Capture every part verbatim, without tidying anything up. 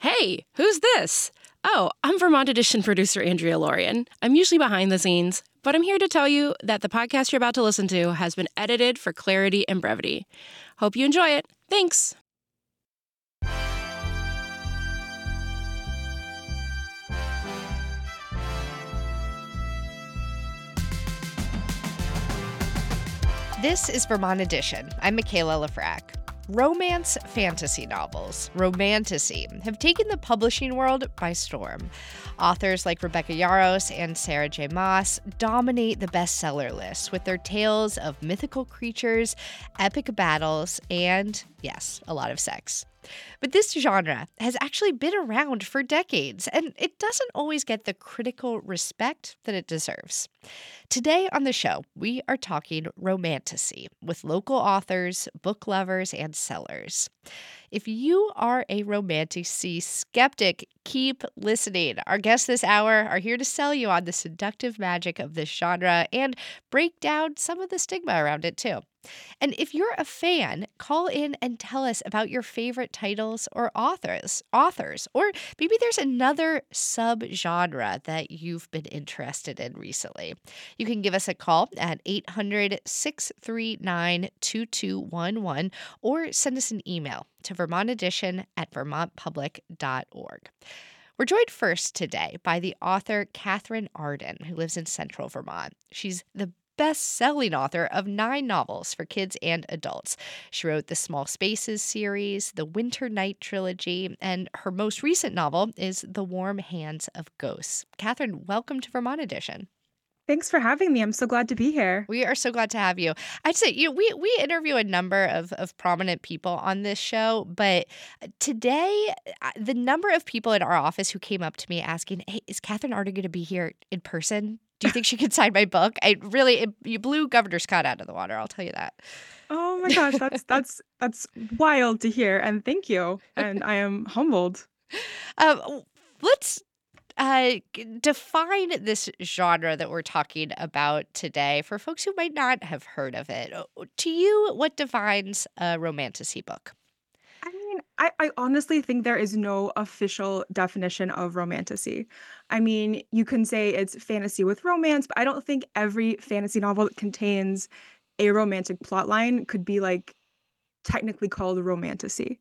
Hey, who's this? Oh, I'm Vermont Edition producer Andrea Lorian. I'm usually behind the scenes, but I'm here to tell you that the podcast you're about to listen to has been edited for clarity and brevity. Hope you enjoy it. Thanks. This is Vermont Edition. I'm Michaela Lafrac. Romance fantasy novels, romantasy, have taken the publishing world by storm. Authors like Rebecca Yarros and Sarah J. Maas dominate the bestseller lists with their tales of mythical creatures, epic battles, and, yes, a lot of sex. But this genre has actually been around for decades, and it doesn't always get the critical respect that it deserves. Today on the show, we are talking romantasy with local authors, book lovers, and sellers. If you are a romantasy skeptic, keep listening. Our guests this hour are here to sell you on the seductive magic of this genre and break down some of the stigma around it, too. And if you're a fan, call in and tell us about your favorite titles or authors, authors, or maybe there's another subgenre that you've been interested in recently. You can give us a call at eight hundred, six three nine, two two one one or send us an email to vermont edition at vermont public dot org. We're joined first today by the author Katherine Arden, who lives in central Vermont. She's the best-selling author of nine novels for kids and adults. She wrote the Small Spaces series, the Winter Night trilogy, and her most recent novel is The Warm Hands of Ghosts. Katherine, welcome to Vermont Edition. Thanks for having me. I'm so glad to be here. We are so glad to have you. I'd say you know, we we interview a number of, of prominent people on this show, but today, the number of people in our office who came up to me asking, hey, is Katherine Arden going to be here in person? Do you think she could sign my book? I really, it, you blew Governor Scott out of the water, I'll tell you that. Oh my gosh, that's that's that's wild to hear, and thank you. And I am humbled. Um, let's Uh, define this genre that we're talking about today for folks who might not have heard of it. To you, what defines a romantasy book? I mean, I, I honestly think there is no official definition of romantasy. I mean, you can say it's fantasy with romance, but I don't think every fantasy novel that contains a romantic plotline could be like technically called a romantasy.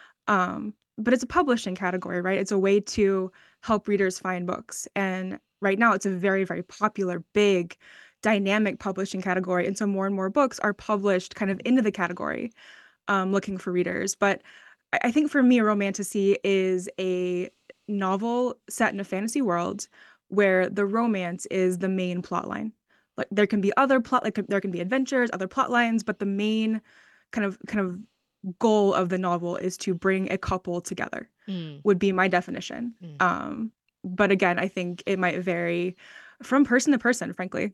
Um, but it's a publishing category, right? It's a way to help readers find books. And right now it's a very, very popular, big, dynamic publishing category. And so more and more books are published kind of into the category, um, looking for readers. But I, I think for me, a romantasy is a novel set in a fantasy world where the romance is the main plot line. Like there can be other plot, like there can be adventures, other plot lines, but the main kind of kind of goal of the novel is to bring a couple together, mm. would be my definition. Mm. Um, but again, I think it might vary from person to person, frankly.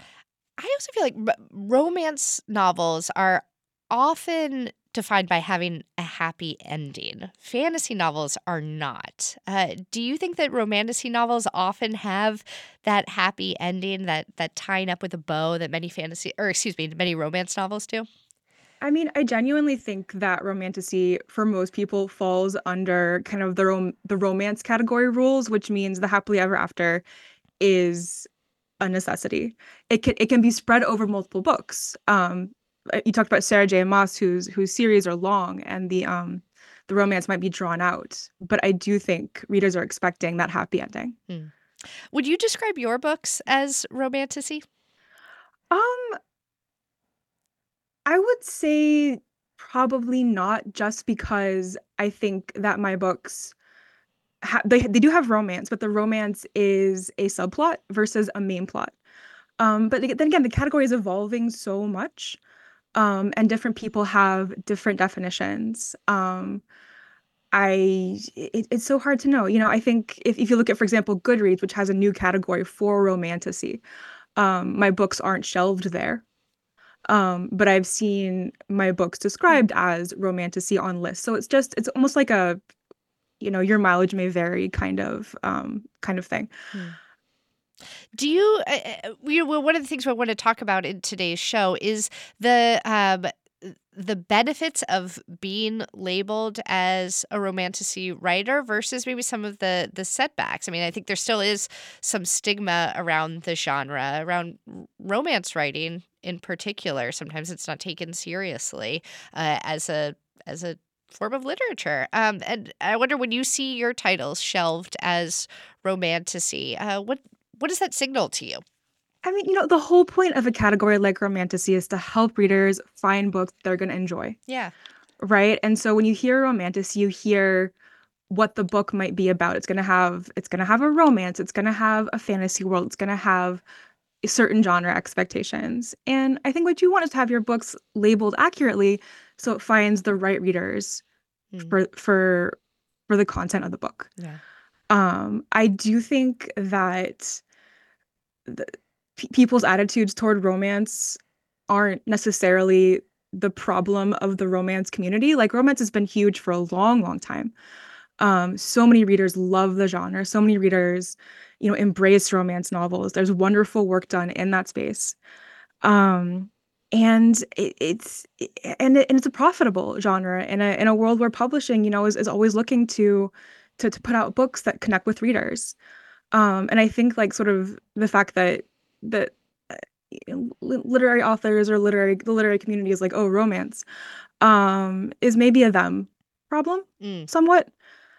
I also feel like r- romance novels are often defined by having a happy ending. Fantasy novels are not. Uh, do you think that romantasy novels often have that happy ending, that that tying up with a bow that many fantasy, or excuse me, many romance novels do? I mean, I genuinely think that romantasy for most people falls under kind of the rom- the romance category rules, which means the happily ever after is a necessity. It can it can be spread over multiple books. Um, you talked about Sarah J. Maas, whose whose series are long, and the um the romance might be drawn out. But I do think readers are expecting that happy ending. Hmm. Would you describe your books as romantasy? Um. I would say probably not, just because I think that my books, ha- they they do have romance, but the romance is a subplot versus a main plot. Um, but then again, the category is evolving so much, um, and different people have different definitions. Um, I it, it's so hard to know. You know, I think if, if you look at, for example, Goodreads, which has a new category for romantasy, um, my books aren't shelved there. Um, but I've seen my books described as romantasy on lists. So it's just, it's almost like a, you know, your mileage may vary kind of, um, kind of thing. Hmm. Do you, uh, we, well, one of the things I want to talk about in today's show is the, um, the benefits of being labeled as a romantasy writer versus maybe some of the the setbacks. I mean, I think there still is some stigma around the genre, around r- romance writing in particular. Sometimes it's not taken seriously uh, as a as a form of literature. Um, and I wonder, when you see your titles shelved as romantasy, uh, what what does that signal to you? I mean, you know, the whole point of a category like romantasy is to help readers find books they're going to enjoy, Yeah. right? And so when you hear romantasy, you hear what the book might be about. It's going to have it's going to have a romance, it's going to have a fantasy world, it's going to have certain genre expectations. And I think what you want is to have your books labeled accurately so it finds the right readers Mm, for for for the content of the book. yeah. Um, I do think that the, pe people's attitudes toward romance aren't necessarily the problem of the romance community. Like, romance has been huge for a long, long time. Um, so many readers love the genre. So many readers, you know, embrace romance novels. There's wonderful work done in that space. Um, and it, it's i- and it, and it's a profitable genre in a in a world where publishing, you know, is, is always looking to to to put out books that connect with readers. Um, and I think like sort of the fact that that uh, you know, li- literary authors or literary the literary community is like, oh, romance, um, is maybe a them problem Mm. somewhat.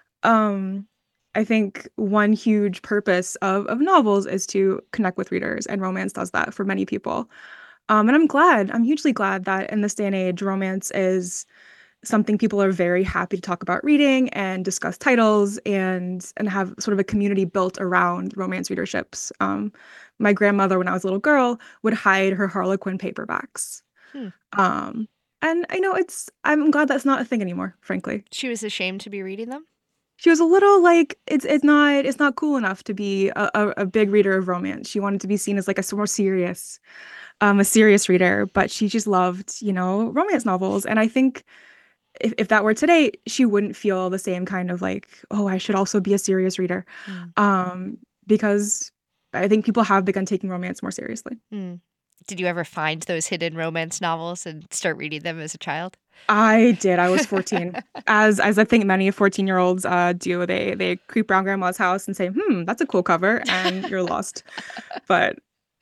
Um, I think one huge purpose of of novels is to connect with readers, and romance does that for many people. Um, and I'm glad, I'm hugely glad that in this day and age, romance is something people are very happy to talk about reading and discuss titles and and have sort of a community built around romance readerships. Um, my grandmother, when I was a little girl, would hide her Harlequin paperbacks. Hmm. Um, and I know it's I'm glad that's not a thing anymore, frankly. She was ashamed to be reading them? She was a little like it's it's not it's not cool enough to be a, a, a big reader of romance. She wanted to be seen as like a s- more serious, um, a serious reader, but she just loved, you know, romance novels. And I think if, if that were today, she wouldn't feel the same kind of like, oh, I should also be a serious reader. Mm. Um, because I think people have begun taking romance more seriously. Mm. Did you ever find those hidden romance novels and start reading them as a child? I did. I was fourteen. As as I think many fourteen-year-olds uh do. They they creep around grandma's house and say, "Hmm, that's a cool cover," and you're lost. But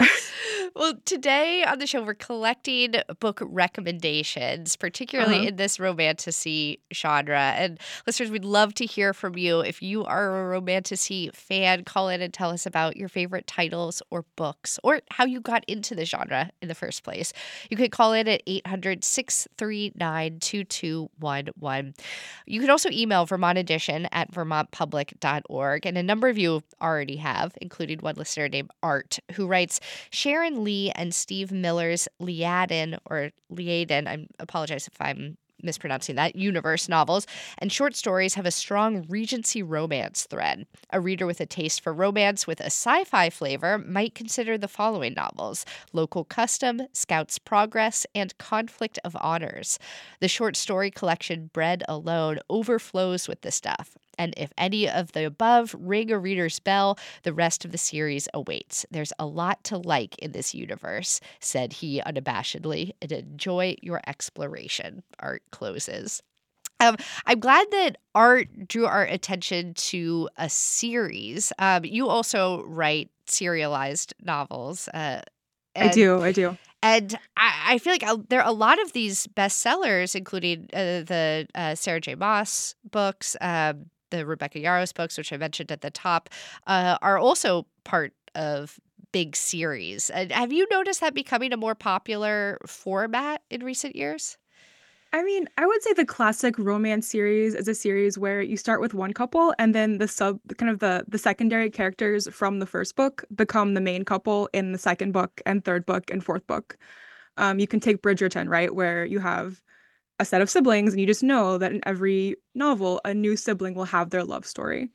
Well, today on the show, we're collecting book recommendations, particularly uh-huh. in this romantasy genre. And listeners, we'd love to hear from you. If you are a romantasy fan, call in and tell us about your favorite titles or books, or how you got into the genre in the first place. You could call in at eight hundred, six three nine, two two one one. You can also email Vermont Edition at vermont public dot org. And a number of you already have, including one listener named Art, who writes, Sharon Lee and Steve Miller's Liaden, or Liaden, I apologize if I'm mispronouncing that, universe novels and short stories have a strong Regency romance thread. A reader with a taste for romance with a sci-fi flavor might consider the following novels: Local Custom, Scout's Progress, and Conflict of Honors. The short story collection Bread Alone overflows with the stuff. And if any of the above ring a reader's bell, the rest of the series awaits. There's a lot to like in this universe, said he unabashedly, and enjoy your exploration. Art closes. Um, I'm glad that Art drew our attention to a series. Um, you also write serialized novels. Uh, I and do. I do. and I, I feel like uh, there are a lot of these bestsellers, including uh, the uh, Sarah J. Maas books, um, the Rebecca Yarros books, which I mentioned at the top, uh, are also part of big series. And have you noticed that becoming a more popular format in recent years? I mean, I would say the classic romance series is a series where you start with one couple and then the sub kind of the the secondary characters from the first book become the main couple in the second book and third book and fourth book. Um, you can take Bridgerton, right, where you have a set of siblings and you just know that in every novel a new sibling will have their love story.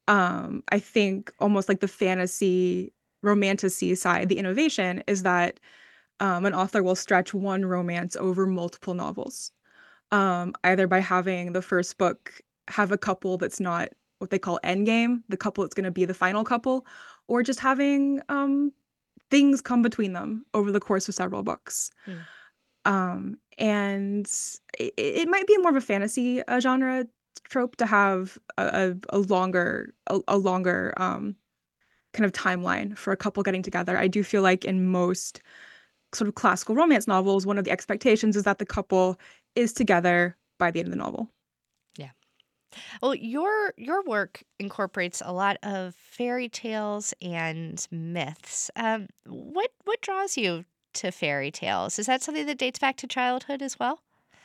Um, I think almost like the fantasy romantasy side, the innovation is that um, an author will stretch one romance over multiple novels, um, either by having the first book have a couple that's not what they call endgame, the couple that's going to be the final couple, or just having um, things come between them over the course of several books. Hmm. Um, and it, it might be more of a fantasy uh, genre trope to have a, a, a longer a, a longer um, kind of timeline for a couple getting together. I do feel like in most sort of classical romance novels, one of the expectations is that the couple is together by the end of the novel. Yeah. Well, your your work incorporates a lot of fairy tales and myths. Um, what what draws you to fairy tales? Is that something that dates back to childhood as well?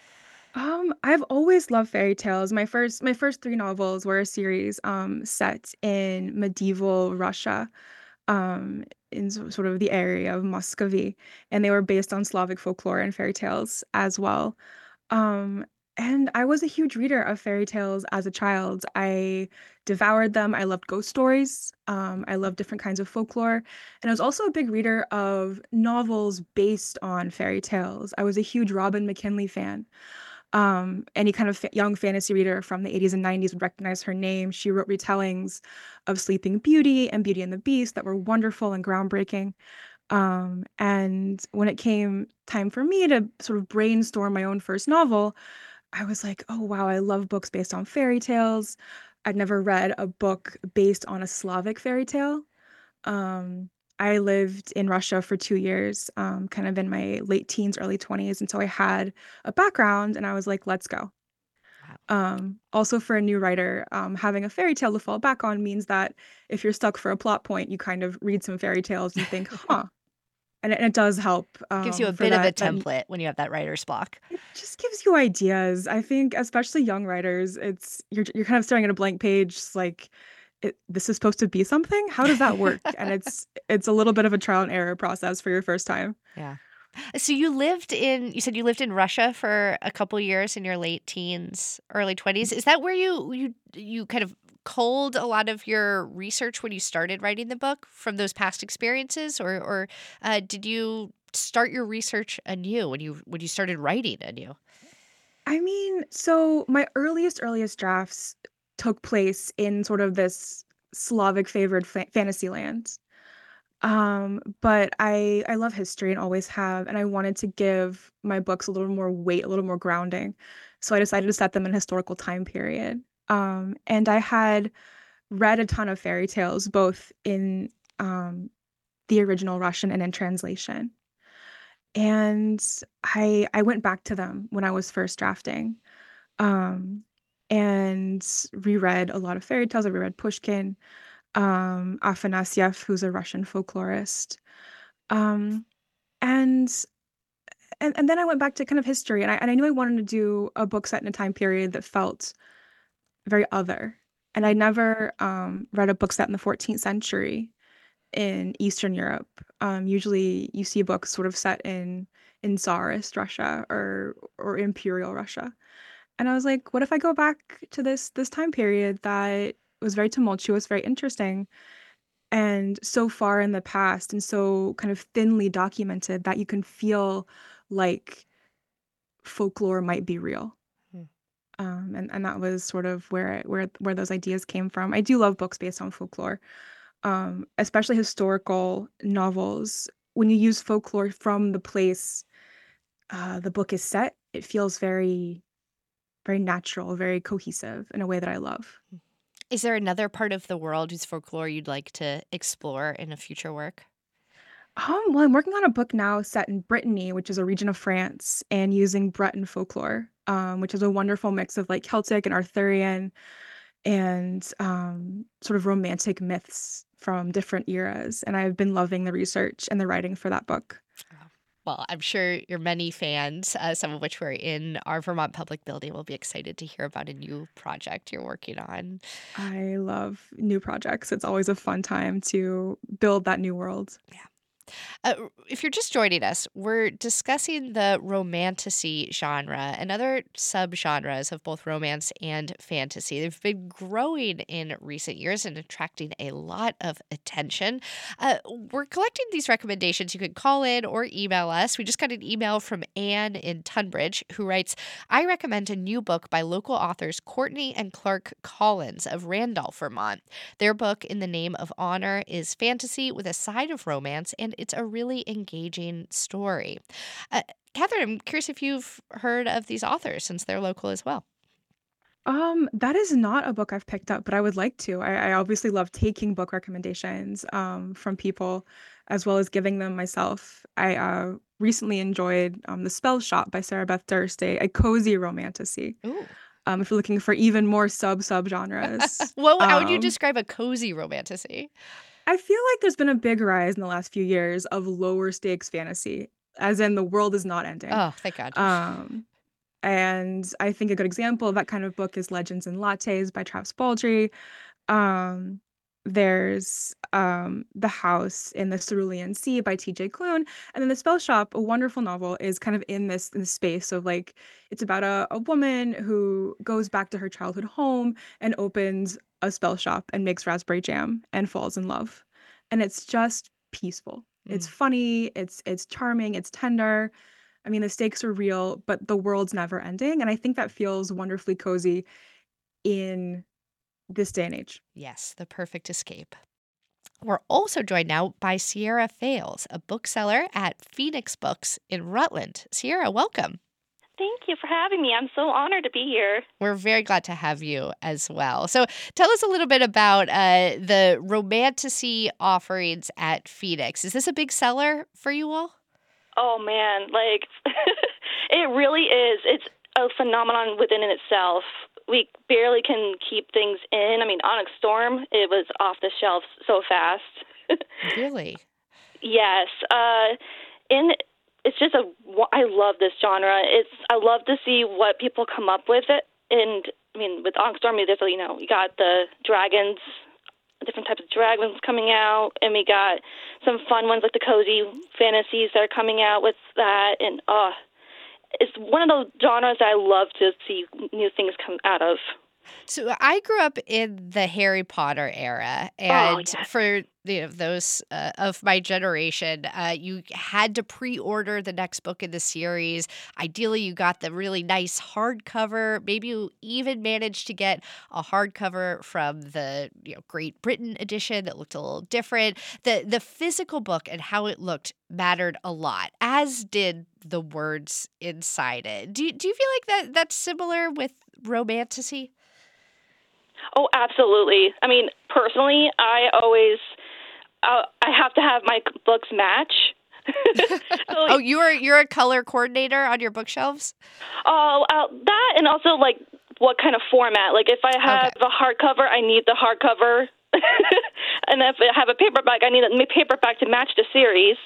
Um, I've always loved fairy tales. My first my first three novels were a series um set in medieval Russia, um in so- sort of the area of Muscovy, and they were based on Slavic folklore and fairy tales as well. Um, and I was a huge reader of fairy tales as a child. I devoured them. I loved ghost stories. Um, I loved different kinds of folklore. And I was also a big reader of novels based on fairy tales. I was a huge Robin McKinley fan. Um, any kind of fa- young fantasy reader from the eighties and nineties would recognize her name. She wrote retellings of Sleeping Beauty and Beauty and the Beast that were wonderful and groundbreaking. Um, and when it came time for me to sort of brainstorm my own first novel, I was like, oh, wow, I love books based on fairy tales. I'd never read a book based on a Slavic fairy tale. Um, I lived in Russia for two years, um, kind of in my late teens, early twenties. And so I had a background and I was like, let's go. Wow. Um, also, for a new writer, um, having a fairy tale to fall back on means that if you're stuck for a plot point, you kind of read some fairy tales and think, huh. And it, and it does help Gives you um, a for bit of a that that template when you have that writer's block. it just gives you ideas. I think especially young writers, it's you're you're kind of staring at a blank page, just like it, this is supposed to be something. How does that work? And it's it's a little bit of a trial and error process for your first time. Yeah. So you lived in you said you lived in Russia for a couple years in your late teens, early twenties. Is that where you you you kind of culled a lot of your research when you started writing the book from those past experiences, or or uh, did you start your research anew when you when you started writing anew? I mean, so my earliest earliest drafts took place in sort of this Slavic favored fa- fantasy land. Um, but I I love history and always have, and I wanted to give my books a little more weight, a little more grounding. So I decided to set them in a historical time period. Um, and I had read a ton of fairy tales, both in um, the original Russian and in translation. And I I went back to them when I was first drafting, um, and reread a lot of fairy tales. I reread Pushkin, um, Afanasyev, who's a Russian folklorist. Um, and and and then I went back to kind of history, and I and I knew I wanted to do a book set in a time period that felt very other. And I never um, read a book set in the fourteenth century in Eastern Europe. Um, usually, you see books sort of set in in Tsarist Russia or or Imperial Russia. And I was like, what if I go back to this this time period that was very tumultuous, very interesting, and so far in the past and so kind of thinly documented that you can feel like folklore might be real. Hmm. Um, and, and that was sort of where where where those ideas came from. I do love books based on folklore, um, especially historical novels. When you use folklore from the place uh, the book is set, it feels very, very natural, very cohesive in a way that I love. Is there another part of the world whose folklore you'd like to explore in a future work? Um, well, I'm working on a book now set in Brittany, which is a region of France, and using Breton folklore, um, which is a wonderful mix of like Celtic and Arthurian and um, sort of romantic myths from different eras. And I've been loving the research and the writing for that book. Oh, well, I'm sure your many fans, uh, some of which were in our Vermont Public Building, will be excited to hear about a new project you're working on. I love new projects. It's always a fun time to build that new world. Yeah. Uh, if you're just joining us, we're discussing the romantasy genre and other subgenres of both romance and fantasy. They've been growing in recent years and attracting a lot of attention. Uh, we're collecting these recommendations. You can call in or email us. We just got an email from Anne in Tunbridge who writes, I recommend a new book by local authors Courtney and Clark Collins of Randolph, Vermont. Their book, In the Name of Honor, is fantasy with a side of romance, and it's a really engaging story. Uh, Catherine, I'm curious if you've heard of these authors since they're local as well. Um, that is not a book I've picked up, but I would like to. I, I obviously love taking book recommendations um, from people as well as giving them myself. I uh, recently enjoyed um, The Spell Shop by Sarah Beth Durst, a, a cozy romantasy. Ooh. Um, if you're looking for even more sub sub genres. Well, how would you Um, describe a cozy romantasy? I feel like there's been a big rise in the last few years of lower stakes fantasy, as in the world is not ending. Oh, thank God. Um, and I think a good example of that kind of book is Legends and Lattes by Travis Baldree. Um, there's um, The House in the Cerulean Sea by T J Klune. And then The Spell Shop, a wonderful novel, is kind of in this, in this space of like, it's about a, a woman who goes back to her childhood home and opens a spell shop and makes raspberry jam and falls in love. And it's just peaceful. It's Mm. funny, it's it's charming, it's tender. I mean, the stakes are real, but the world's never ending. And I think that feels wonderfully cozy in this day and age. Yes, the perfect escape. We're also joined now by Sierra Fales, a bookseller at Phoenix Books in Rutland. Sierra, welcome. Thank you for having me. I'm so honored to be here. We're very glad to have you as well. So tell us a little bit about uh, the romantasy offerings at Phoenix. Is this a big seller for you all? Oh, man. Like, it really is. It's a phenomenon within in itself. We barely can keep things in. I mean, Onyx Storm, it was off the shelves so fast. Really? Yes. Uh, in it's just a. I love this genre. It's. I love to see what people come up with it. And I mean, with Onyx Storm, there's you know, you got the dragons, different types of dragons coming out, and we got some fun ones like the cozy fantasies that are coming out with that. And uh, it's one of those genres that I love to see new things come out of. So I grew up in the Harry Potter era, and Oh, yes. for you know those uh, of my generation, uh, you had to pre-order the next book in the series. Ideally, you got the really nice hardcover. Maybe you even managed to get a hardcover from the you know Great Britain edition that looked a little different. The the physical book and how it looked mattered a lot, as did the words inside it. Do you, do you feel like that that's similar with romantasy? Oh, absolutely. I mean, personally, I always uh, I have to have my books match. So, like, Oh, you're you're a color coordinator on your bookshelves? oh, uh, that and also like what kind of format. Like if I have Okay. a hardcover, I need the hardcover, and if I have a paperback, I need a paperback to match the series.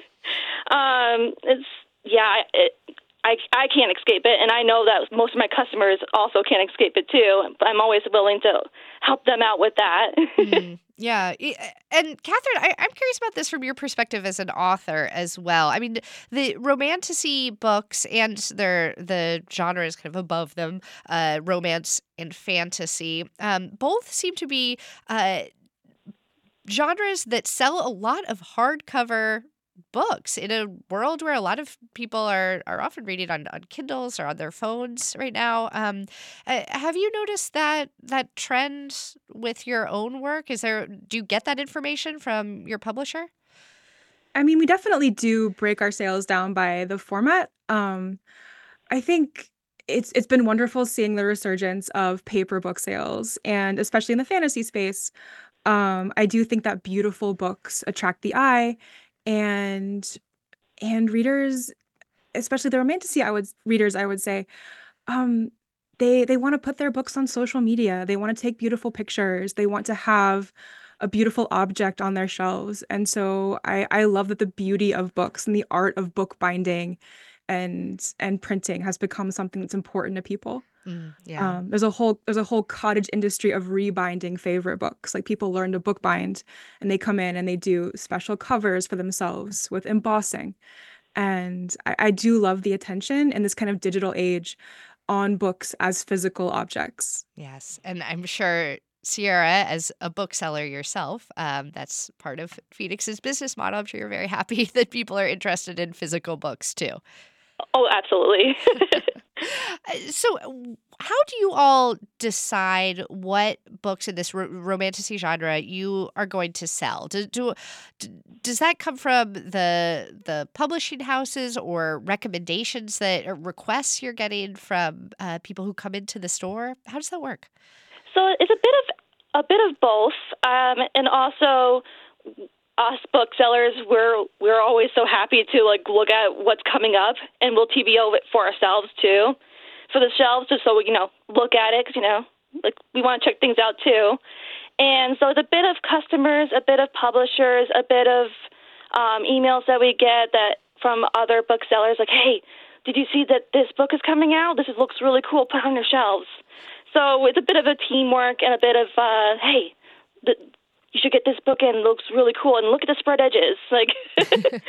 um, it's yeah, it, I I can't escape it, and I know that most of my customers also can't escape it too. I'm always willing to help them out with that. Mm, yeah. E- And Catherine, I, I'm curious about this from your perspective as an author as well. I mean, the romantasy books and their the genres kind of above them, uh, romance and fantasy, um, both seem to be uh, genres that sell a lot of hardcover books in a world where a lot of people are are often reading on, on Kindles or on their phones right now. Um, uh, have you noticed that that trend with your own work? Is there do you get that information from your publisher? I mean, we definitely do break our sales down by the format. Um, I think it's it's been wonderful seeing the resurgence of paper book sales, and especially in the fantasy space. Um, I do think that beautiful books attract the eye, and and readers, especially the romantasy, I would readers, I would say, um, they they want to put their books on social media. They want to take beautiful pictures. They want to have a beautiful object on their shelves. And so I I love that the beauty of books and the art of book binding and and printing has become something that's important to people. Mm, yeah. Um, there's a whole there's a whole cottage industry of rebinding favorite books. Like people learn to bookbind and they come in and they do special covers for themselves with embossing. And I, I do love the attention in this kind of digital age on books as physical objects. Yes. And I'm sure Sierra, as a bookseller yourself, um, that's part of Phoenix's business model. I'm sure you're very happy that people are interested in physical books too. Oh, absolutely. So, how do you all decide what books in this ro- romantasy genre you are going to sell? Do, do, d does that come from the the publishing houses or recommendations that or requests you're getting from uh, people who come into the store? How does that work? So it's a bit of a bit of both, um, and also us booksellers, we're we're always so happy to like look at what's coming up, and we'll T B O it for ourselves too, for the shelves, just so we you know look at it, because you know like we want to check things out too. And so it's a bit of customers, a bit of publishers, a bit of um, emails that we get that from other booksellers, like, hey, did you see that this book is coming out? This is, looks really cool. Put it on your shelves. So it's a bit of a teamwork and a bit of, uh, hey, the, you should get this book in. It looks really cool. And look at the spread edges. Like,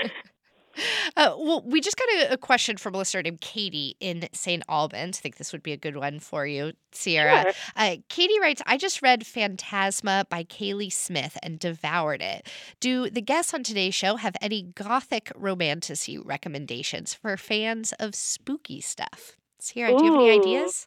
Uh, well, we just got a, a question from a listener named Katie in Saint Albans. I think this would be a good one for you, Sierra. Sure. Uh, Katie writes, I just read Phantasma by Kaylee Smith and devoured it. Do the guests on today's show have any gothic romantasy recommendations for fans of spooky stuff? Sierra, do you have any Ooh. ideas?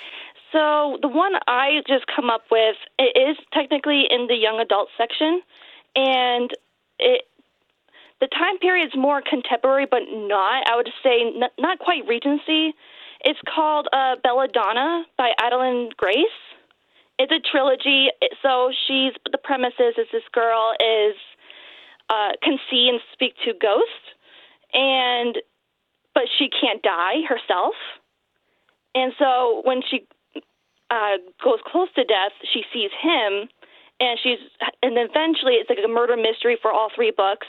So the one I just come up with, it is technically in the young adult section, and it the time period is more contemporary, but not. I would say n- not quite Regency. It's called uh, Belladonna by Adeline Grace. It's a trilogy. So she's the premise is, is this girl is uh, can see and speak to ghosts, and but she can't die herself. And so when she uh, goes close to death, she sees him, and she's and eventually it's like a murder mystery for all three books.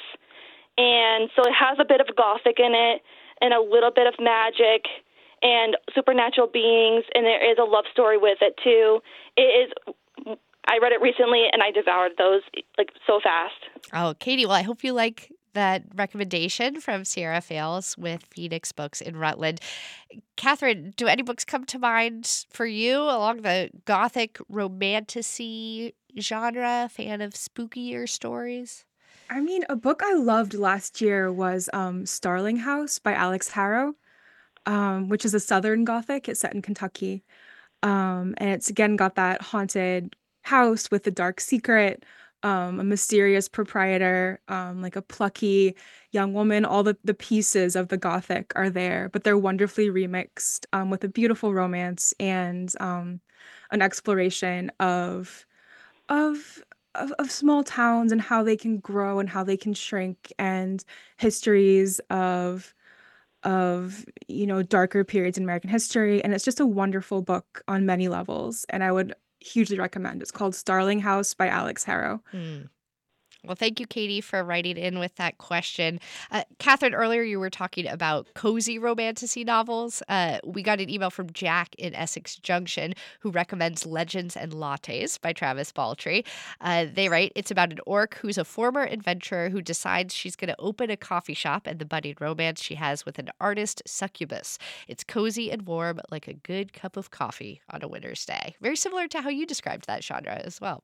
And so it has a bit of gothic in it and a little bit of magic and supernatural beings, and there is a love story with it too. It is I read it recently and I devoured those like so fast. Oh, Katie, well, I hope you like that recommendation from Sierra Fales with Phoenix Books in Rutland. Catherine, do any books come to mind for you along the gothic romantasy genre? Fan of spookier stories? I mean, a book I loved last year was um, Starling House by Alex Harrow, um, which is a Southern Gothic. It's set in Kentucky. Um, and it's again got that haunted house with a dark secret, um, a mysterious proprietor, um, like a plucky young woman. All the, the pieces of the Gothic are there, but they're wonderfully remixed um, with a beautiful romance and um, an exploration of of of, of small towns and how they can grow and how they can shrink, and histories of of you know darker periods in American history. And it's just a wonderful book on many levels, and I would hugely recommend. It's called Starling House by Alex Harrow. Hmm. Well, thank you, Katie, for writing in with that question. Uh, Catherine, earlier you were talking about cozy romantasy novels. Uh, we got an email from Jack in Essex Junction who recommends Legends and Lattes by Travis Baldree. Uh, they write, it's about an orc who's a former adventurer who decides she's going to open a coffee shop and the budding romance she has with an artist succubus. It's cozy and warm like a good cup of coffee on a winter's day. Very similar to how you described that genre as well.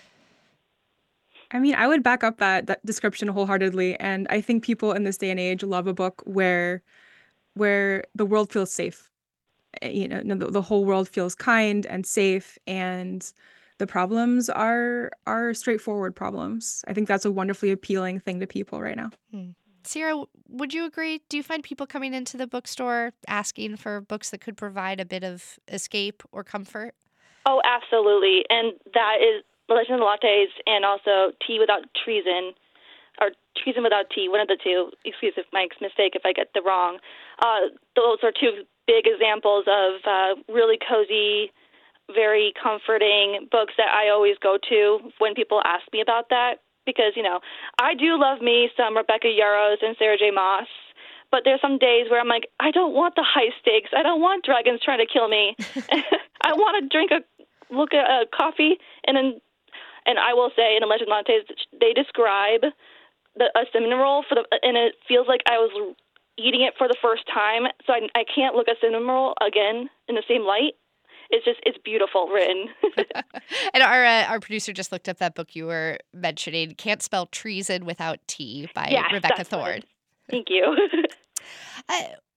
I mean, I would back up that, that description wholeheartedly. And I think people in this day and age love a book where where the world feels safe. Uh, You know, the, the whole world feels kind and safe, and the problems are are straightforward problems. I think that's a wonderfully appealing thing to people right now. Hmm. Sierra, would you agree? Do you find people coming into the bookstore asking for books that could provide a bit of escape or comfort? Oh, absolutely. And that is Legends and Lattes, and also Tea Without Treason, or Treason Without Tea, one of the two. Excuse if my mistake if I get the wrong. Uh, those are two big examples of uh, really cozy, very comforting books that I always go to when people ask me about that. Because, you know, I do love me some Rebecca Yarros and Sarah J. Maas, but there's some days where I'm like, I don't want the high stakes. I don't want dragons trying to kill me. I want to drink a, look at a coffee, and then And I will say, in a Legend Lattes, they describe the, a cinnamon roll for the, and it feels like I was eating it for the first time. So I, I can't look at cinnamon roll again in the same light. It's just, it's beautiful written. And our uh, our producer just looked up that book you were mentioning, Can't Spell Treason Without Tea by Yes, Rebecca that's Thorne. Thank you. Uh,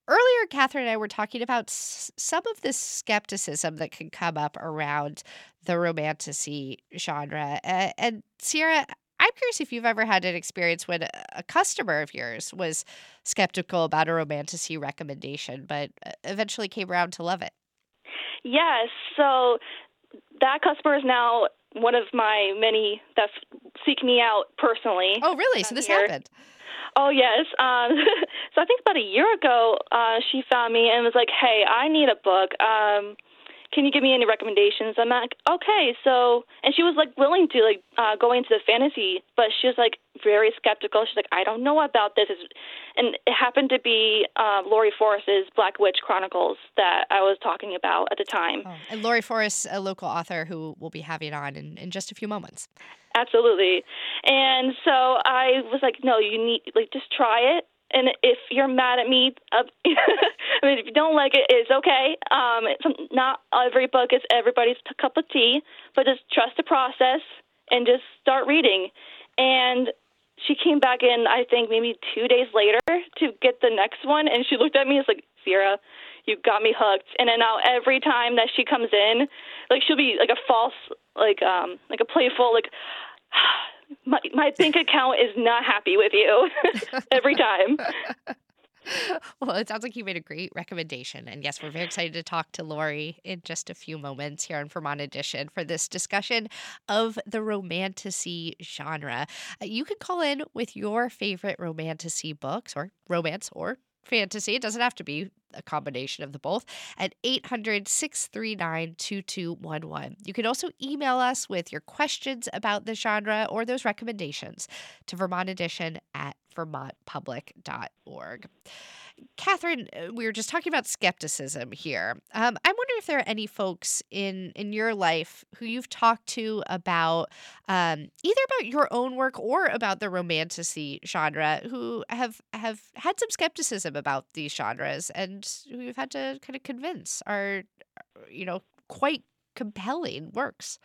earlier, Catherine and I were talking about s- some of the skepticism that can come up around the romantasy genre. Uh, and Sierra, I'm curious if you've ever had an experience when a a customer of yours was skeptical about a romantasy recommendation, but uh, eventually came around to love it. Yes. So that customer is now one of my many that f- seek me out personally. Oh, really? So on this here. happened. Oh, yes. Um, so I think about a year ago, uh, she found me and was like, hey, I need a book. Um, can you give me any recommendations? I'm like, okay. So, and she was like willing to like uh, go into the fantasy, but she was like very skeptical. She's like, I don't know about this. It's- And it happened to be uh, Lori Forrest's Black Witch Chronicles that I was talking about at the time. Oh, and Lori Forrest, a local author who we'll be having on in, in just a few moments. Absolutely. And so I was like, no, you need, like, just try it. And if you're mad at me, uh, I mean, if you don't like it, it's okay. Um, it's not every book is everybody's t- cup of tea, but just trust the process and just start reading. And she came back in, I think, maybe two days later to get the next one. And she looked at me and was like, Sierra, you got me hooked. And then now every time that she comes in, like, she'll be like a false, like, um, like a playful, like, my my bank account is not happy with you every time. Well, it sounds like you made a great recommendation. And yes, we're very excited to talk to Lori in just a few moments here on Vermont Edition for this discussion of the romantasy genre. Uh, you can call in with your favorite romantasy books or romance or fantasy. It doesn't have to be a combination of the both at eight hundred, six three nine, two two one one. You can also email us with your questions about the genre or those recommendations to Vermont Edition at vermont public dot org. Catherine, uh, we were just talking about skepticism here. Um, I'm wondering if there are any folks in in your life who you've talked to about um, either about your own work or about the romantasy genre who have have had some skepticism about these genres and who you've had to kind of convince are, you know, quite compelling works.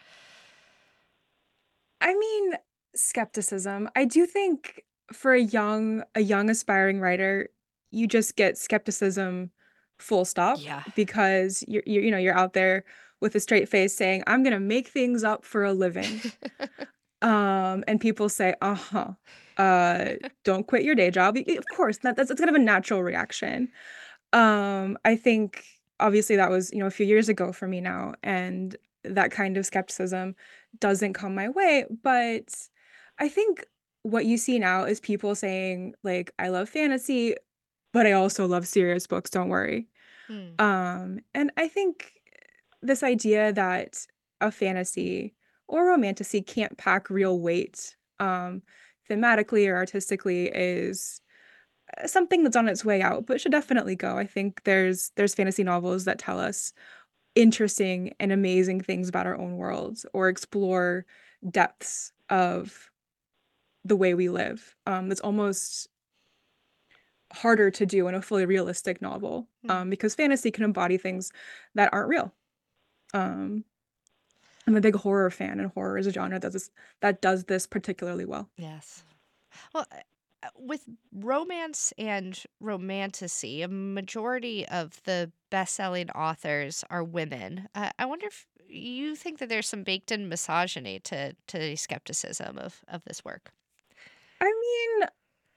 I mean, skepticism. I do think for a young a young aspiring writer, you just get skepticism full stop Yeah. because you're, you're you know, you're out there with a straight face saying, "I'm going to make things up for a living." Um, and people say, "Uh-huh. Uh, don't quit your day job." Y- Of course, that, that's, that's kind of a natural reaction. Um, I think obviously that was, you know, a few years ago for me now, and that kind of skepticism doesn't come my way. But I think what you see now is people saying, like, I love fantasy, but I also love serious books, don't worry. Hmm. Um, and I think this idea that a fantasy or romantasy can't pack real weight, um, thematically or artistically is uh, something that's on its way out, but should definitely go. I think there's there's fantasy novels that tell us interesting and amazing things about our own worlds or explore depths of the way we live. Um, that's almost harder to do in a fully realistic novel, Hmm. um, because fantasy can embody things that aren't real. Um, I'm a big horror fan, and horror is a genre that this that does this particularly well. Yes. Well, uh, uh, with romance and romantasy, a majority of the best-selling authors are women. Uh, I wonder if you think that there's some baked-in misogyny to to the skepticism of of this work. I mean,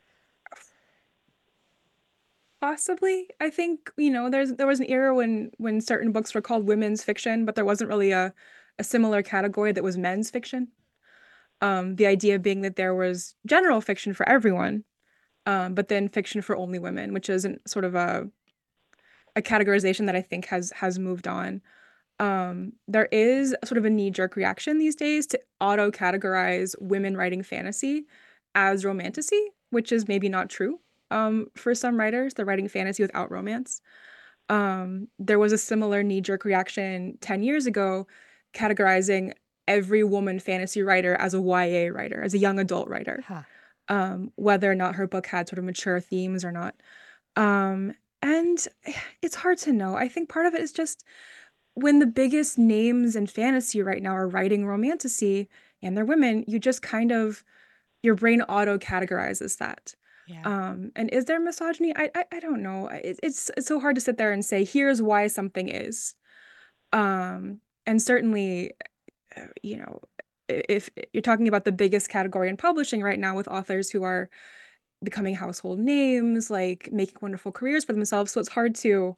possibly. I think, you know, there's there was an era when when certain books were called women's fiction, but there wasn't really a a similar category that was men's fiction. Um, the idea being that there was general fiction for everyone, um, but then fiction for only women, which isn't sort of a a categorization that I think has has moved on. Um, there is sort of a knee-jerk reaction these days to auto-categorize women writing fantasy as romantasy, which is maybe not true. Um, for some writers, they're writing fantasy without romance. Um, there was a similar knee-jerk reaction ten years ago, categorizing every woman fantasy writer as a Y A writer, as a young adult writer, Huh. um, whether or not her book had sort of mature themes or not. Um, and it's hard to know. I think part of it is just when the biggest names in fantasy right now are writing romantasy and they're women, you just kind of your brain auto categorizes that. Yeah. Um, and is there misogyny? I I, I don't know. It, it's it's so hard to sit there and say here's why something is. Um, and certainly, uh, you know, i- if you're talking about the biggest category in publishing right now with authors who are becoming household names, like making wonderful careers for themselves, so it's hard to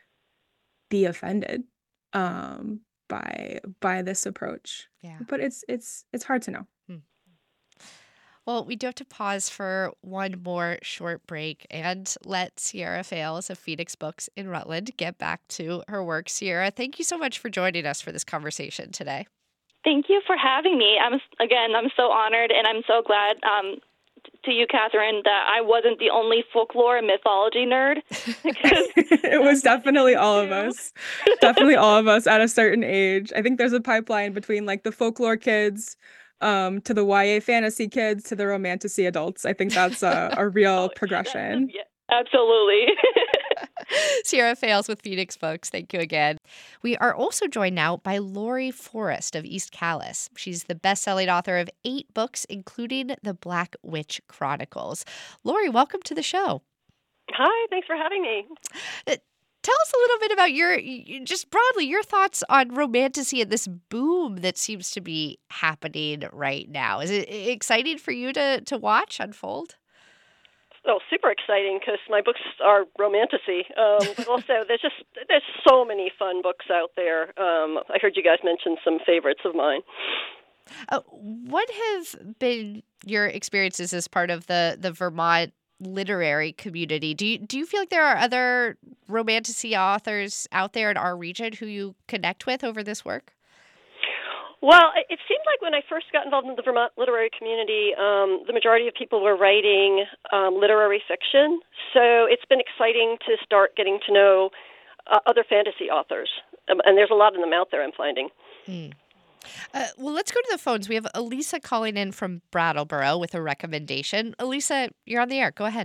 be offended um by by this approach. Yeah. But it's it's it's hard to know. Hmm. Well, we do have to pause for one more short break and let Sierra Fales of Phoenix Books in Rutland get back to her work. Sierra, thank you so much for joining us for this conversation today. Thank you for having me. I'm again, I'm so honored, and I'm so glad um, t- to you, Catherine, that I wasn't the only folklore and mythology nerd. Because It was that's what definitely you all of do. us. Definitely all of us at a certain age. I think there's a pipeline between like the folklore kids um to the Y A fantasy kids to the romantasy adults. I think that's a, a real Oh, that's progression. yeah, absolutely. Sierra Fales with Phoenix Books. Thank you again. We are also joined now by Lori Forrest of East Calais. She's the best-selling author of eight books, including The Black Witch Chronicles. Lori, welcome to the show. Hi, thanks for having me. Uh, Tell us a little bit about your, y- just broadly, your thoughts on romantasy and this boom that seems to be happening right now. Is it exciting for you to to watch unfold? Oh, super exciting because my books are romantasy. Um, but also, there's just there's so many fun books out there. Um, I heard you guys mention some favorites of mine. Uh, what have been your experiences as part of the the Vermont literary community? Do you do you feel like there are other romantasy authors out there in our region who you connect with over this work? Well, it it seemed like when I first got involved in the Vermont literary community, um, the majority of people were writing um, literary fiction. So it's been exciting to start getting to know uh, other fantasy authors. Um, and there's a lot of them out there, I'm finding. Hmm. Uh, well, let's go to the phones. We have Elisa calling in from Brattleboro with a recommendation. Elisa, you're on the air. Go ahead.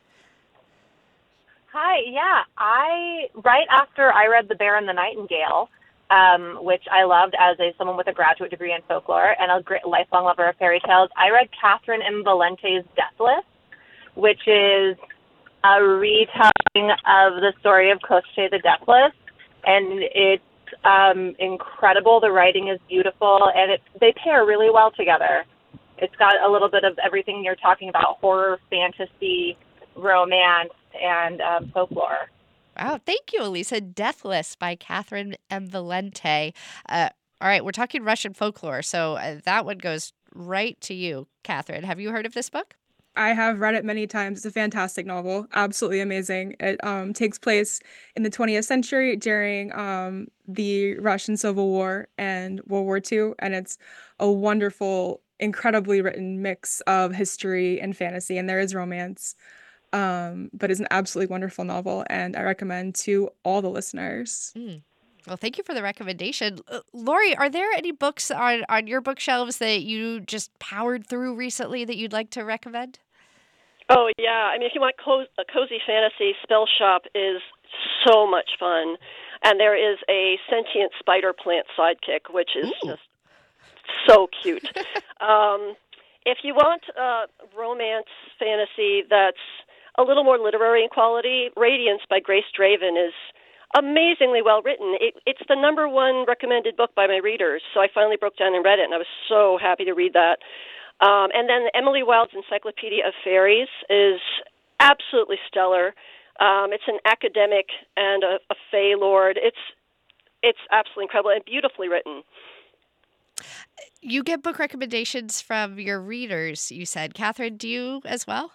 Hi, yeah. I right after I read The Bear and the Nightingale, um, which I loved as a someone with a graduate degree in folklore and a great lifelong lover of fairy tales, I read Catherine M. Valente's Deathless, which is a retelling of the story of Koschei the Deathless, and it's um, incredible. The writing is beautiful, and it they pair really well together. It's got a little bit of everything you're talking about: horror, fantasy, romance, and um, folklore. Wow, thank you, Elisa. Deathless by Catherine M. Valente. Uh, all right, we're talking Russian folklore, so uh, that one goes right to you, Catherine. Have you heard of this book? I have read it many times. It's a fantastic novel, absolutely amazing. It um, takes place in the twentieth century during um, the Russian Civil War and World War Two, and it's a wonderful, incredibly written mix of history and fantasy, and there is romance. Um, but it's an absolutely wonderful novel, and I recommend to all the listeners. Mm. Well, thank you for the recommendation. Uh, Lori, are there any books on, on your bookshelves that you just powered through recently that you'd like to recommend? Oh, yeah. I mean, if you want co- a cozy fantasy, Spell Shop is so much fun. And there is a sentient spider plant sidekick, which is Ooh. just so cute. um, if you want uh, romance fantasy that's a little more literary in quality, Radiance by Grace Draven is amazingly well written. It, it's the number one recommended book by my readers, so I finally broke down and read it, and I was so happy to read that. Um, and then Emily Wilde's Encyclopedia of Fairies is absolutely stellar. Um, it's an academic and a, a fae lord. It's it's absolutely incredible and beautifully written. You get book recommendations from your readers, you said. Catherine, do you as well?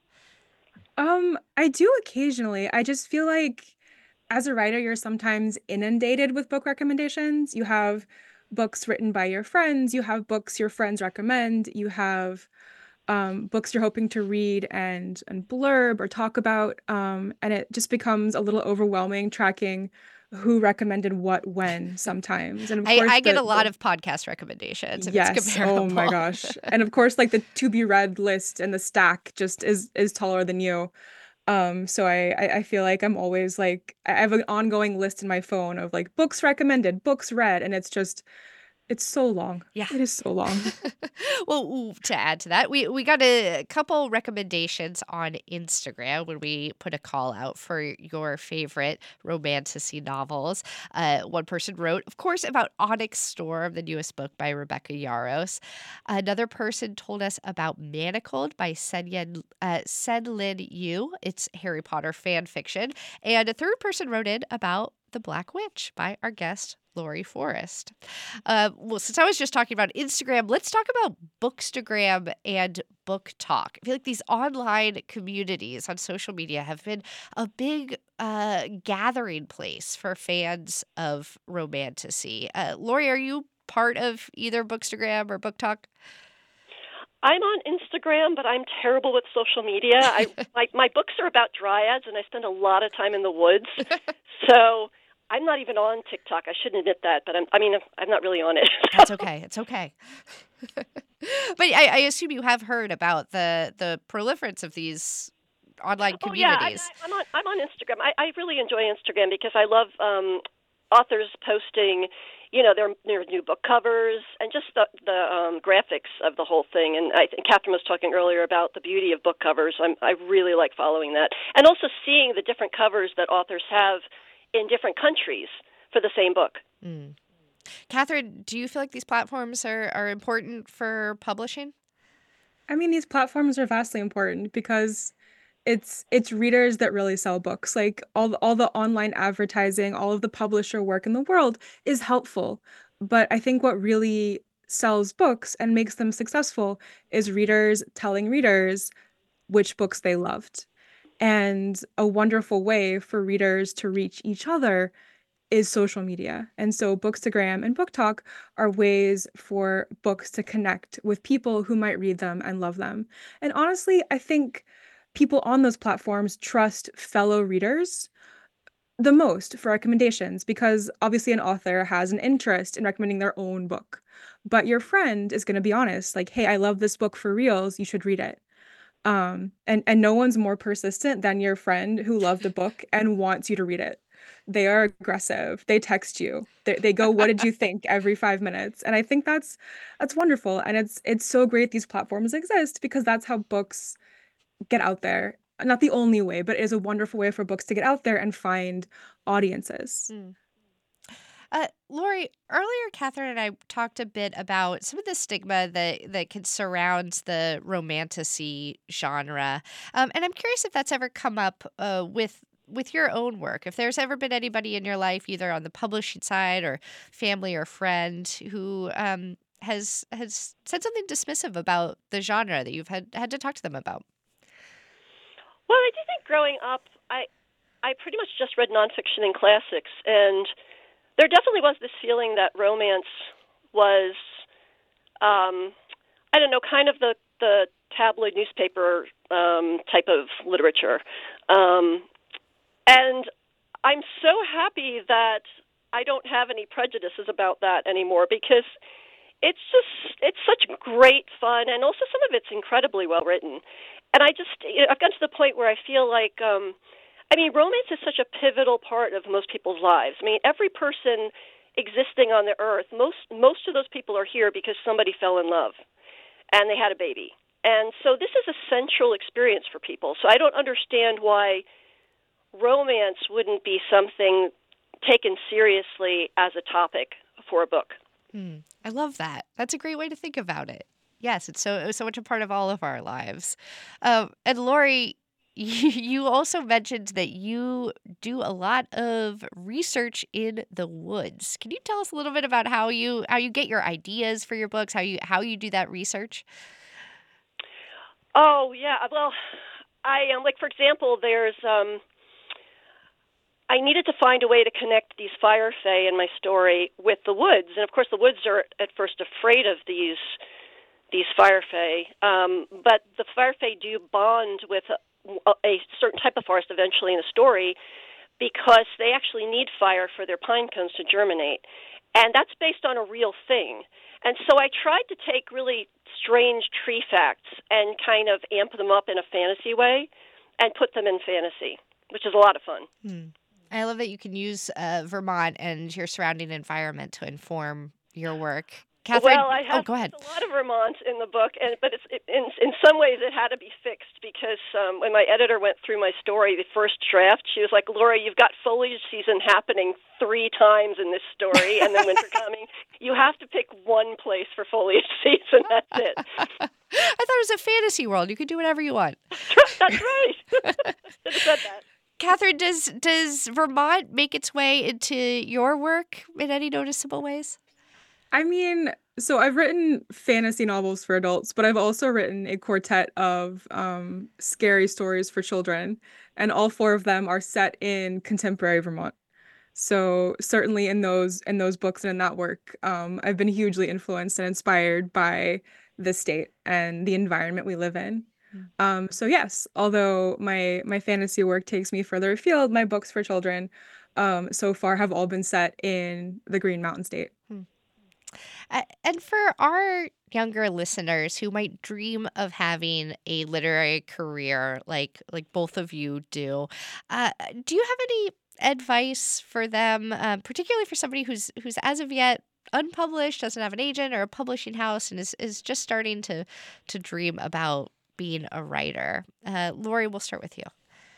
Um, I do occasionally. I just feel like as a writer, you're sometimes inundated with book recommendations. You have books written by your friends, you have books your friends recommend, you have um, books you're hoping to read and and blurb or talk about, um, and it just becomes a little overwhelming tracking who recommended what when sometimes. And of I, course, I get the, a lot the of podcast recommendations, and it's yes, comparable. oh my gosh, and of course, like the to be read list and the stack just is is taller than you. Um, so I, I I feel like I'm always like I have an ongoing list in my phone of like books recommended, books read, and it's just It's so long. Yeah. It is so long. Well, to add to that, we, we got a couple recommendations on Instagram when we put a call out for your favorite romantasy novels. Uh, one person wrote, of course, about Onyx Storm, the newest book by Rebecca Yarros. Another person told us about Manacled by Sen-Yen, uh, Sen-Lin Yu. It's Harry Potter fan fiction. And a third person wrote in about The Black Witch by our guest, Lori Forrest. Uh, well, since I was just talking about Instagram, let's talk about Bookstagram and Book Talk. I feel like these online communities on social media have been a big uh, gathering place for fans of romantasy. Uh, Lori, are you part of either Bookstagram or Book Talk? I'm on Instagram, but I'm terrible with social media. I my, my books are about dryads, and I spend a lot of time in the woods. So I'm not even on TikTok. I shouldn't admit that, but I'm, I mean, I'm not really on it. That's okay. It's okay. But I, I assume you have heard about the the proliferance of these online communities. Oh, yeah, I, I'm on I'm on Instagram. I, I really enjoy Instagram because I love um, authors posting, you know, their their new book covers and just the the um, graphics of the whole thing. And I think Catherine was talking earlier about the beauty of book covers. I'm, I really like following that, and also seeing the different covers that authors have in different countries for the same book. Mm. Catherine, do you feel like these platforms are, are important for publishing? I mean, these platforms are vastly important because it's it's readers that really sell books. Like all the, all the online advertising, all of the publisher work in the world is helpful. But I think what really sells books and makes them successful is readers telling readers which books they loved. And a wonderful way for readers to reach each other is social media. And so Bookstagram and Book Talk are ways for books to connect with people who might read them and love them. And honestly, I think people on those platforms trust fellow readers the most for recommendations because obviously an author has an interest in recommending their own book. But your friend is going to be honest, like, hey, I love this book for reals. You should read it. Um, and, and no one's more persistent than your friend who loved a book and wants you to read it. They are aggressive. They text you. They, they go, "What did you think?" every five minutes. And I think that's that's wonderful. And it's it's so great these platforms exist because that's how books get out there. Not the only way, but it is a wonderful way for books to get out there and find audiences. Mm. Uh, Lori, earlier Catherine and I talked a bit about some of the stigma that, that can surround the romantasy genre. Um, and I'm curious if that's ever come up uh, with with your own work. If there's ever been anybody in your life, either on the publishing side or family or friend, who um, has has said something dismissive about the genre that you've had, had to talk to them about. Well, I do think growing up, I I pretty much just read nonfiction and classics, and there definitely was this feeling that romance was, um, I don't know, kind of the, the tabloid newspaper um, type of literature. Um, and I'm so happy that I don't have any prejudices about that anymore because it's just, it's such great fun, and also some of it's incredibly well written. And I just, you know, I've gotten to the point where I feel like, um, I mean, romance is such a pivotal part of most people's lives. I mean, every person existing on the earth, most most of those people are here because somebody fell in love and they had a baby. And so this is a central experience for people. So I don't understand why romance wouldn't be something taken seriously as a topic for a book. Hmm. I love that. That's a great way to think about it. Yes, it's so so much a part of all of our lives. Um, and Lori, you also mentioned that you do a lot of research in the woods. Can you tell us a little bit about how you how you get your ideas for your books, how you how you do that research? Oh yeah, well, I um, like for example, there's um, I needed to find a way to connect these fire fae in my story with the woods, and of course the woods are at first afraid of these these fire fae, um, but the fire fae do bond with a, a certain type of forest eventually in the story because they actually need fire for their pine cones to germinate. And that's based on a real thing. And so I tried to take really strange tree facts and kind of amp them up in a fantasy way and put them in fantasy, which is a lot of fun. Hmm. I love that you can use uh, Vermont and your surrounding environment to inform your work. Catherine, Well, I oh, have go ahead. a lot of Vermont in the book, and but it's it, in in some ways it had to be fixed because um, when my editor went through my story, the first draft, she was like, "Laura, you've got foliage season happening three times in this story, and then winter coming. You have to pick one place for foliage season. That's it." I thought it was a fantasy world. You could do whatever you want. That's right. Should have said that. Catherine, does does Vermont make its way into your work in any noticeable ways? I mean, so I've written fantasy novels for adults, but I've also written a quartet of um, scary stories for children, and all four of them are set in contemporary Vermont. So certainly in those in those books and in that work, um, I've been hugely influenced and inspired by the state and the environment we live in. Um, so yes, although my my fantasy work takes me further afield, my books for children um, so far have all been set in the Green Mountain State. Uh, and for our younger listeners who might dream of having a literary career like like both of you do, uh, do you have any advice for them, uh, particularly for somebody who's who's as of yet unpublished, doesn't have an agent or a publishing house, and is, is just starting to to dream about being a writer? Uh, Lori, we'll start with you.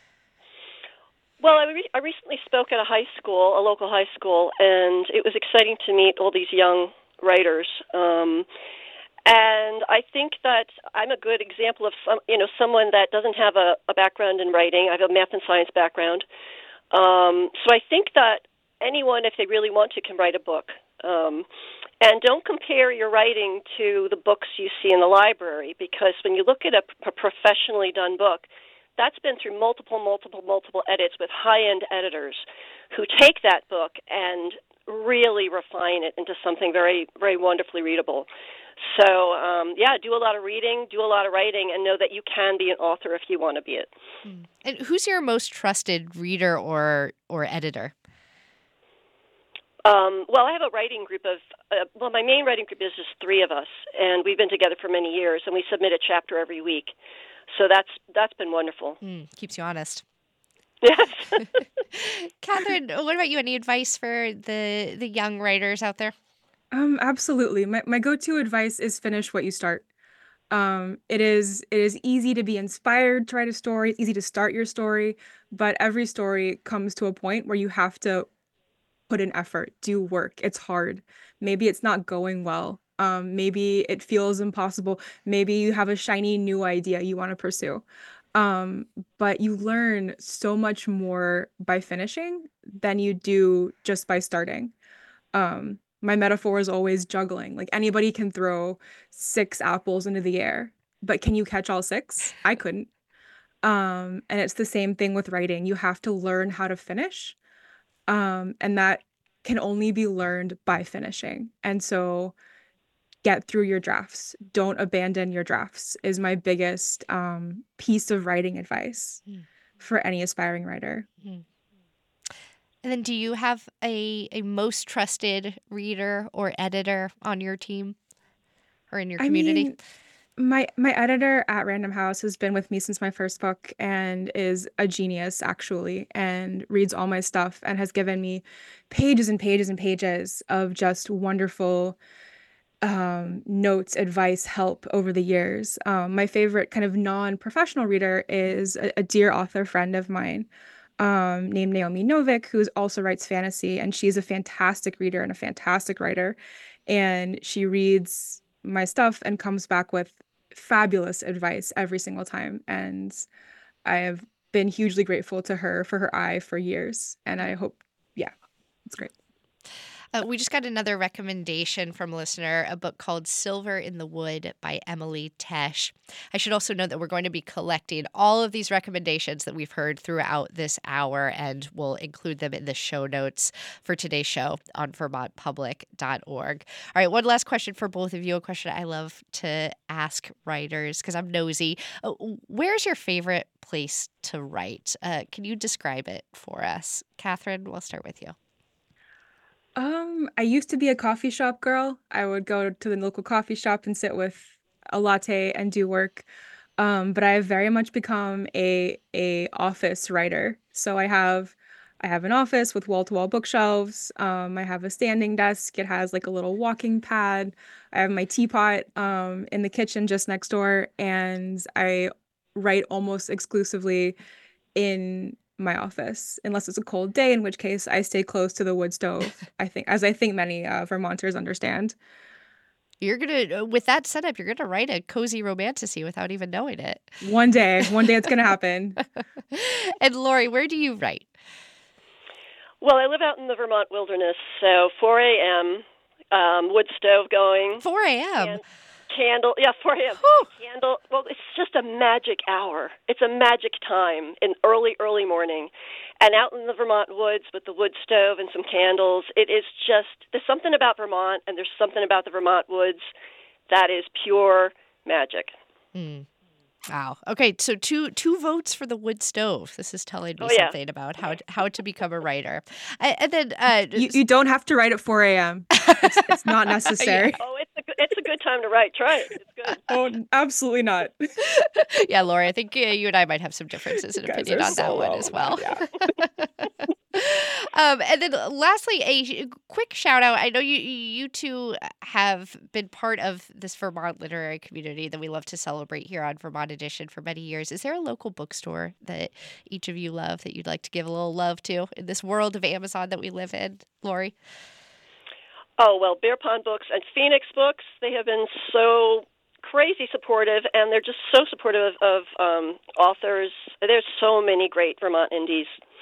Well, I, re- I recently spoke at a high school, a local high school, and it was exciting to meet all these young writers. Um, and I think that I'm a good example of some, you know, someone that doesn't have a, a background in writing. I have a math and science background. Um, so I think that anyone, if they really want to, can write a book. Um, and don't compare your writing to the books you see in the library, because when you look at a, a professionally done book, that's been through multiple, multiple, multiple edits with high-end editors who take that book and really refine it into something very, very wonderfully readable. So, um, yeah, do a lot of reading, do a lot of writing, and know that you can be an author if you want to be it. And who's your most trusted reader or or editor? Um, well, I have a writing group of, uh, well, my main writing group is just three of us, and we've been together for many years, and we submit a chapter every week. So that's that's been wonderful. Mm, keeps you honest. Yes. Catherine, what about you? Any advice for the the young writers out there? Um, absolutely. My my go-to advice is finish what you start. Um, it is it is easy to be inspired to write a story. It's easy to start your story, but every story comes to a point where you have to put in effort, do work. It's hard. Maybe it's not going well. Um, maybe it feels impossible. Maybe you have a shiny new idea you want to pursue. Um, but you learn so much more by finishing than you do just by starting. Um, my metaphor is always juggling. Like anybody can throw six apples into the air, but can you catch all six? I couldn't. Um, and it's the same thing with writing. You have to learn how to finish. Um, and that can only be learned by finishing. And so get through your drafts. Don't abandon your drafts is my biggest um, piece of writing advice mm. for any aspiring writer. Mm. And then do you have a, a most trusted reader or editor on your team or in your community? I mean, my my editor at Random House has been with me since my first book and is a genius, actually, and reads all my stuff and has given me pages and pages and pages of just wonderful um, notes, advice, help over the years. Um, my favorite kind of non-professional reader is a, a dear author friend of mine um, named Naomi Novik, who also writes fantasy, and she's a fantastic reader and a fantastic writer. And she reads my stuff and comes back with fabulous advice every single time. And I have been hugely grateful to her for her eye for years. And I hope, yeah, it's great. Uh, we just got another recommendation from a listener, a book called Silver in the Wood by Emily Tesh. I should also note that we're going to be collecting all of these recommendations that we've heard throughout this hour, and we'll include them in the show notes for today's show on vermont public dot org. All right, one last question for both of you, a question I love to ask writers because I'm nosy. Uh, where's your favorite place to write? Uh, can you describe it for us? Catherine, we'll start with you. Um, I used to be a coffee shop girl. I would go to the local coffee shop and sit with a latte and do work. Um, but I have very much become a a office writer. So I have I have an office with wall-to-wall bookshelves. Um, I have a standing desk. It has like a little walking pad. I have my teapot um, in the kitchen just next door, and I write almost exclusively in my office, unless it's a cold day, in which case I stay close to the wood stove. I think, as I think many uh, Vermonters understand. You're gonna, with that setup, you're gonna write a cozy romantasy without even knowing it. One day, one day it's gonna happen. And Lori, where do you write? Well, I live out in the Vermont wilderness, so four a.m., um, wood stove going. four a.m.? And candle, yeah, four a.m. Candle, well, it's just a magic hour. It's a magic time in early, early morning. And out in the Vermont woods with the wood stove and some candles, it is just, there's something about Vermont, and there's something about the Vermont woods that is pure magic. Mm. Wow. Okay, so two two votes for the wood stove. This is telling me Oh, yeah. something about how how to become a writer. I, and then uh, You, you don't have to write at four a.m. It's, it's not necessary. Oh, it's a, good- it's a good time to write. Try it. It's good. Oh, absolutely not. yeah, Lori, I think uh, you and I might have some differences in You guys opinion are on that so one wrong as well. about it, um, and then lastly, a quick shout out. I know you you two have been part of this Vermont literary community that we love to celebrate here on Vermont Edition for many years. Is there a local bookstore that each of you love that you'd like to give a little love to in this world of Amazon that we live in, Lori? Oh, well, Bear Pond Books and Phoenix Books, they have been so crazy supportive, and they're just so supportive of um, authors. There's so many great Vermont indies.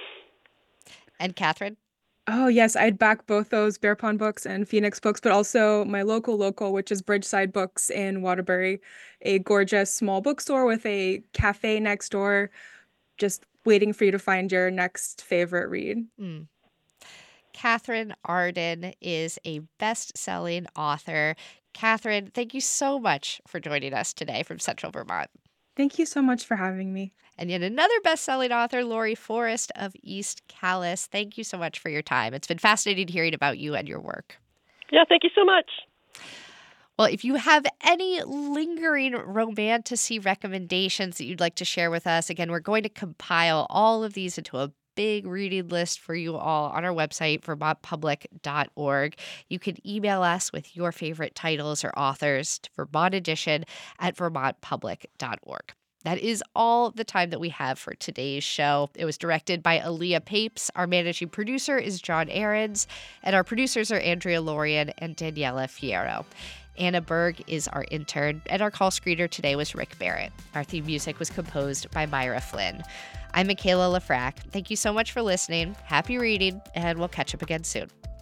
And Catherine? Oh, yes, I'd back both those Bear Pond Books and Phoenix Books, but also my local local, which is Bridgeside Books in Waterbury, a gorgeous small bookstore with a cafe next door, just waiting for you to find your next favorite read. Mm. Catherine Arden is a best-selling author. Catherine, thank you so much for joining us today from Central Vermont. Thank you so much for having me. And yet another best-selling author, Lori Forrest of East Calais. Thank you so much for your time. It's been fascinating hearing about you and your work. Yeah, thank you so much. Well, if you have any lingering romantasy recommendations that you'd like to share with us, again, we're going to compile all of these into a big reading list for you all on our website, vermont public dot org. You can email us with your favorite titles or authors to Vermont Edition at vermont public dot org. That is all the time that we have for today's show. It was directed by Aaliyah Papes. Our managing producer is John Ahrens, and our producers are Andrea Lorian and Daniela Fierro. Anna Berg is our intern, and our call screener today was Rick Barrett. Our theme music was composed by Myra Flynn. I'm Michaela Lafrac. Thank you so much for listening. Happy reading, and we'll catch up again soon.